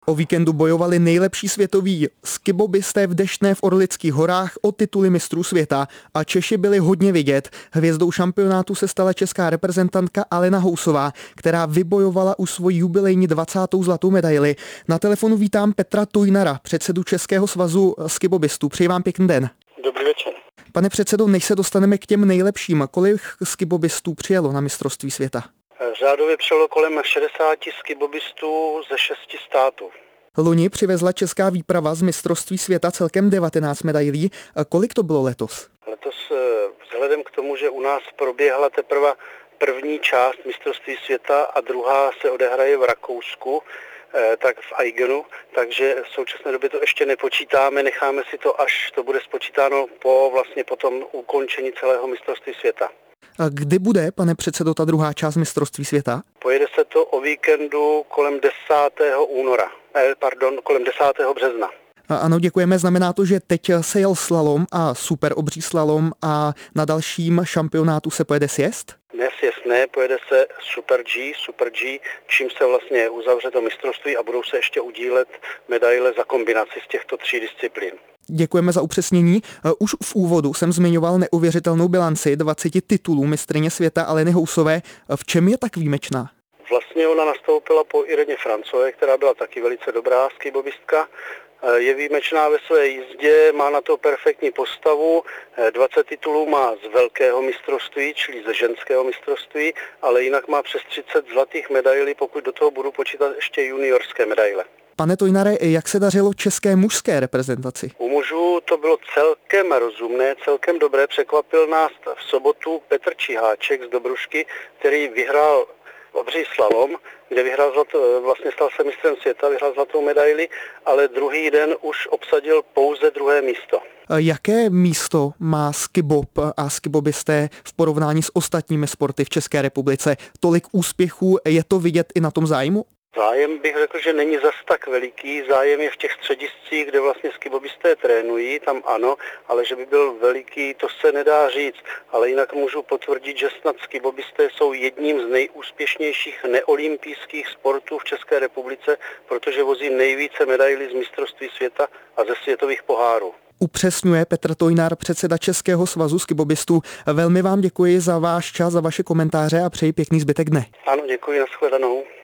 O víkendu bojovali nejlepší světoví skibobisté v Deštné v Orlických horách o tituly mistrů světa a Češi byli hodně vidět. Hvězdou šampionátu se stala česká reprezentantka Alena Housová, která vybojovala už svoji jubilejní 20. zlatou medaili. Na telefonu vítám Petra Tojnara, předsedu Českého svazu skibobistů. Přeji vám pěkný den. Dobrý večer. Pane předsedo, než se dostaneme k těm nejlepším, kolik skibobistů přijelo na mistrovství světa? Řádově přijelo kolem 60 skibobistů ze 6 států. Loni přivezla česká výprava z mistrovství světa celkem 19 medailí. Kolik to bylo letos? Letos vzhledem k tomu, že u nás proběhla teprve první část mistrovství světa a druhá se odehraje v Rakousku, tak v Aigenu, takže v současné době to ještě nepočítáme, necháme si to, až to bude spočítáno po tom ukončení celého mistrovství světa. A kdy bude, pane předsedo, ta druhá část mistrovství světa? Pojede se to o víkendu kolem 10. března. Ano, děkujeme. Znamená to, že teď se jel slalom a super obří slalom a na dalším šampionátu se pojede sjezd? Dnes ne, pojede se Super G, čím se vlastně uzavře to mistrovství a budou se ještě udílet medaile za kombinaci z těchto 3 disciplín. Děkujeme za upřesnění. Už v úvodu jsem zmiňoval neuvěřitelnou bilanci 20 titulů mistryně světa Aleny Housové. V čem je tak výjimečná? Vlastně ona nastoupila po Ireně Francové, která byla taky velice dobrá skibobistka. Je výjimečná ve své jízdě, má na to perfektní postavu, 20 titulů má z velkého mistrovství, čili ze ženského mistrovství, ale jinak má přes 30 zlatých medailí, pokud do toho budu počítat ještě juniorské medaile. Pane Tojnare, jak se dařilo české mužské reprezentaci? U mužů to bylo celkem rozumné, celkem dobré. Překvapil nás v sobotu Petr Čiháček z Dobrušky, který vyhrál obří slalom, kde stal se mistrem světa, vyhrál zlatou medaili, ale druhý den už obsadil pouze 2. místo. Jaké místo má skibob a skibobisté v porovnání s ostatními sporty v České republice? Tolik úspěchů, je to vidět i na tom zájmu? Zájem bych řekl, že není zas tak veliký. Zájem je v těch střediscích, kde vlastně skibobisté trénují, tam ano, ale že by byl veliký, to se nedá říct. Ale jinak můžu potvrdit, že snad skibobisté jsou jedním z nejúspěšnějších neolympijských sportů v České republice, protože vozí nejvíce medailí z mistrovství světa a ze světových pohárů. Upřesňuje Petr Tojnar, předseda Českého svazu skibobistů. Velmi vám děkuji za váš čas, za vaše komentáře a přeji pěkný zbytek dne. Ano, děkuji, nashledanou.